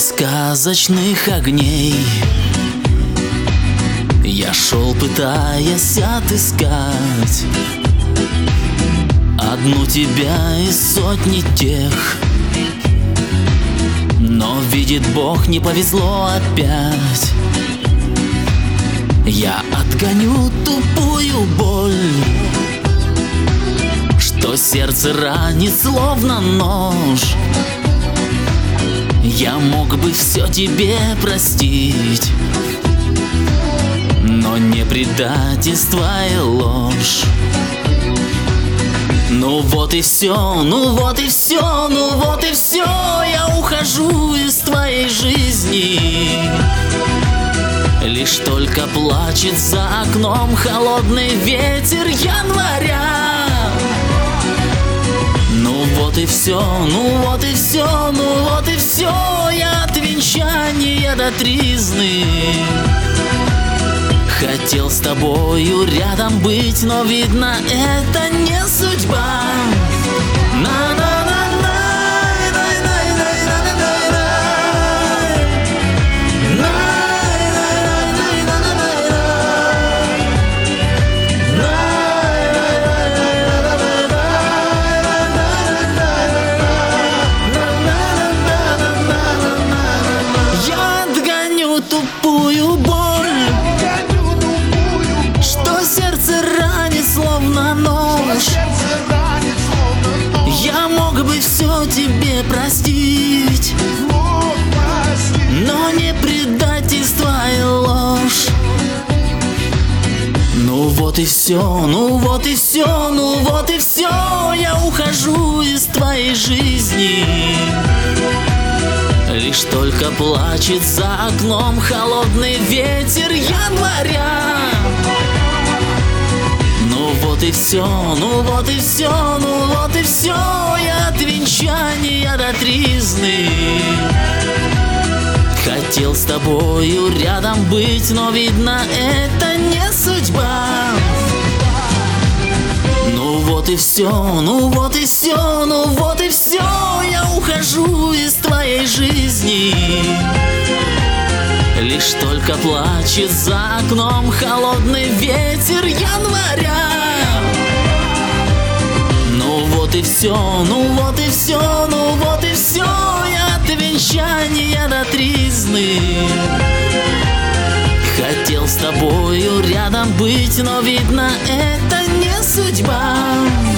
сказочных огней я шел, пытаясь отыскать одну тебя из сотни тех. Но, видит Бог, не повезло опять. Я отгоню тупую боль, что сердце ранит словно нож. Я мог бы все тебе простить, но не предательство и ложь. Ну вот и все, ну вот и все, ну вот и все. Я ухожу из твоей жизни. Лишь только плачет за окном холодный ветер января. Ну вот и все, ну вот и все, ну вот и все. Я от венчания до тризны. Хотел с тобою рядом быть, но видно, это не судьба. Я отгоню тупую боль, что сердце ранит словно нож. Я мог бы все тебе простить, но не предательство и ложь. Ну вот и все, ну вот и все, ну вот и все. Я ухожу из твоей жизни. Лишь только плачет за окном холодный ветер января. Ну вот и все, ну вот и все, ну вот и все. Я от венчания до тризны. Хотел с тобою рядом быть, но видно, это не судьба. Ну вот и все, ну вот и все, ну вот и все. Я ухожу из твоей жизни. Лишь только плачет за окном холодный ветер января. Ну вот и все, ну вот и все, ну вот и все. Я от венчания до тризны. Хотел с тобою рядом быть, но видно, это не судьба.